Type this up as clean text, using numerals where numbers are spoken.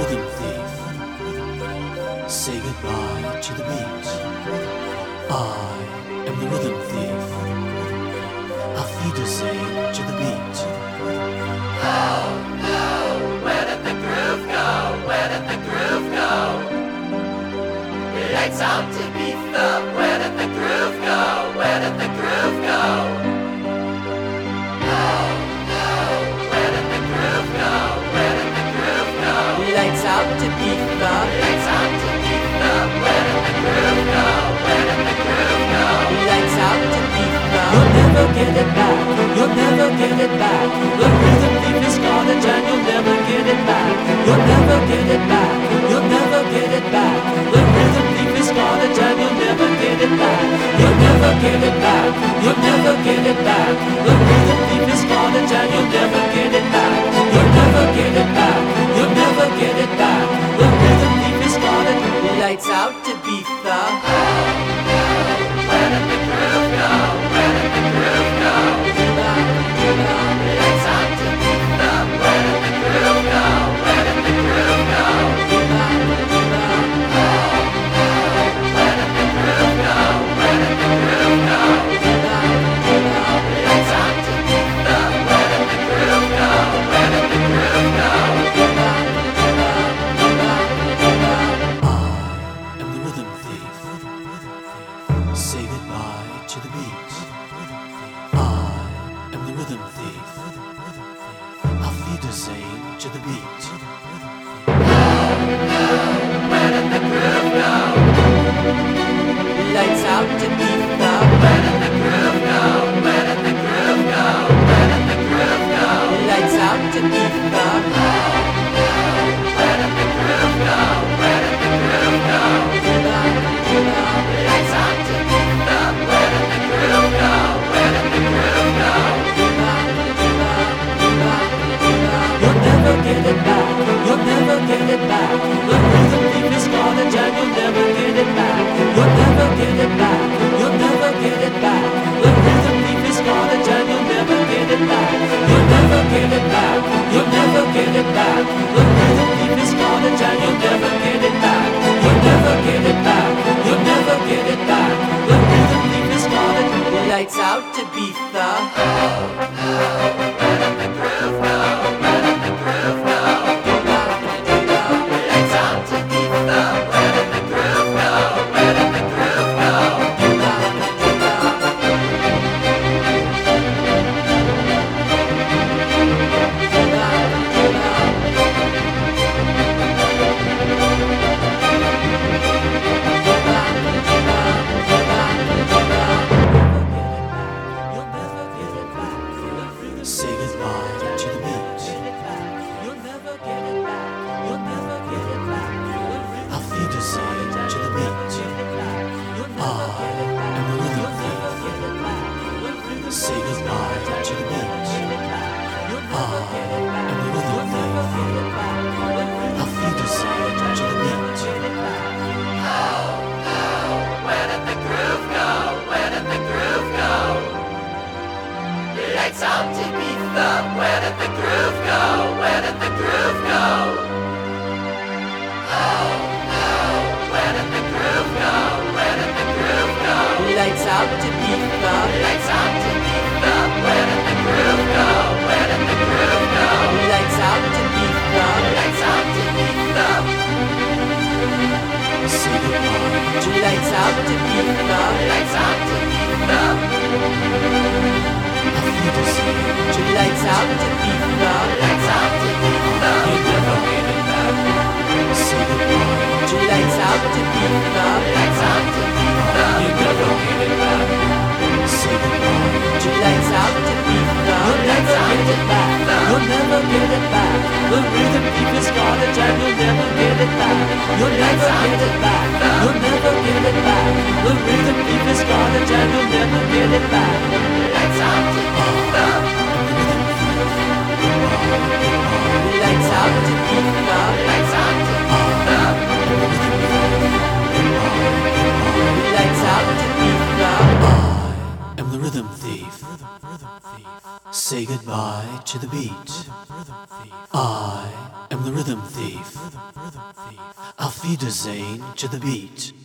rhythm thief. Say goodbye to the beat. I am the rhythm thief. I'll feed a sing to the beat. Oh no, where did the groove go? Where did the groove go? Lights out to beat the. Where did the groove go? Where did the groove go? Oh no, where did the groove go? Where did the groove go? Lights out to beat the. Lights out to beat the. Where did the groove go? Where did the groove go? Lights out to beat the. You'll never get it back. You'll never get it back. The rhythm thief is gone and you'll never get it back. You'll never get it back. You'll never get it back. The rhythm thief is gone and you'll never get it back. You'll never get it back. You'll never get it back. The rhythm thief is gone and you'll never get it back. You'll never get it back. You'll never get it back. The rhythm thief is gone and Lights out to beat the. Where did the groove go? Where did the groove go? Lights out to beat the. Where did the groove go? Where did the groove go? Where did the groove go? Where did the groove go? Lights out to beat the. Where did the groove go? Where did the groove go? I am the rhythm thief. Say goodbye to the beat. I am the rhythm thief. I'll feed a sing to the beat. Where did the groove go? Lights out to beat the. Where did the groove go? Where did the groove go? Where did the groove go? Lights out to beat the. Where did the groove go? Where did the groove go? Lights out to beat the. Where did the groove go? Where did the groove go? You'll never get it back. You'll never get it back. The rhythm thief is gone and you'll never get it back. You'll never get it back. You'll never get it back. The rhythm thief is gone and you'll never get it back. You'll never get it back. You'll never get it back. The rhythm thief is gone and you'll never get it back. You'll never get it back. You'll never get it back. The rhythm thief is gone and Lights out to beat the. Where did the groove go? Where did the groove go? Lights out to beat the. Where did the groove go? Where did the groove go? say goodbye to the beat. You'll never get it back. You'll never get it back. I'll feed a sing to the beat. I am the rhythm thief. Say goodbye to the beat. I am the rhythm thief. I'll feed a sing to the beat. Where did the groove go? Where did the groove go? Lights out to beat the. Where did the groove go? Where did the groove go? Oh no, where did the groove go? Where did the groove go? Lights out to beat the. Lights out to beat the. Where did the groove go? Where did the groove go? Lights out to beat the. Lights out to beat the. Say goodbye to Lights out to beat the. Lights out to beat the. I'll feed a sing to Lights out to beat the. Lights out to beat the. You never get it back. say goodbye to Lights out to beat the. Lights out to beat the. You never get it back. say goodbye to Lights out to beat the. You'll never get it back. You'll never get it back. The rhythm thief is gone and you'll never get it back. You'll never get it back. You'll never get it back. The rhythm thief is gone and you'll never get it back. Lights out to beat the. Lights out to beat the. Lights out to beat the. Lights out to beat the. I am the rhythm thief. Say goodbye to the beat. I am the rhythm thief. Auf Wiedersehen to the beat.